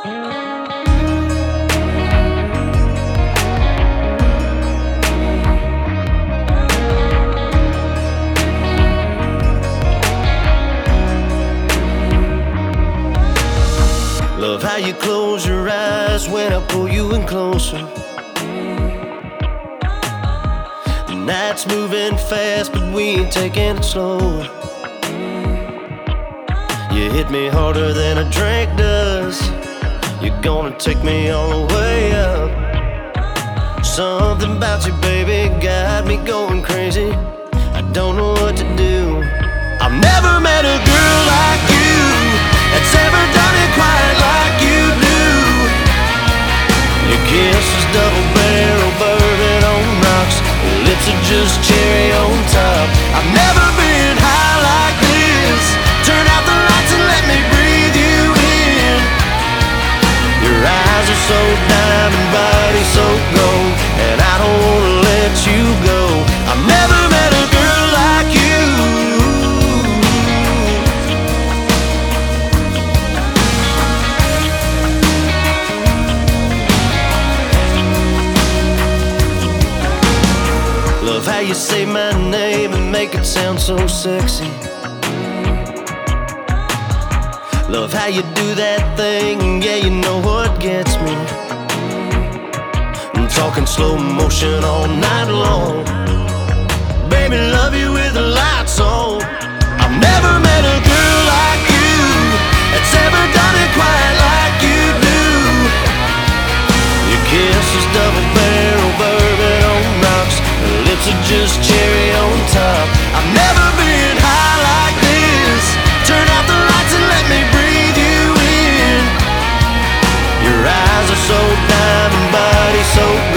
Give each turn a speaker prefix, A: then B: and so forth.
A: Love how you close your eyes when I pull you in closer. The night's moving fast, but we ain't taking it slow. You hit me harder than a drink does. You're gonna take me all the way up. Something about you, baby, got me going crazy. I don't know what to do. I've never met a girl like you that's ever done it quite like you do. Your kiss is double barrel bourbon on rocks. Your lips are just cherry on top. I've never been high like this. Turn out the lights and let me breathe you in. Your eyes are so diamond, body so gold, and I don't wanna let you go. I've never met a girl like you. Love how you say my name and make it sound so sexy. Love how you do that thing, yeah, you know what gets me. I'm talking slow motion all night long. Baby, love you with the lights on. I've never met a girl like you that's ever done it quite like you do. Your kiss is double barrel bourbon on rocks. Your lips are just cherry on top. I've never been high like this. Turn out the lights and let me breathe you in. Your eyes are so diamond, body so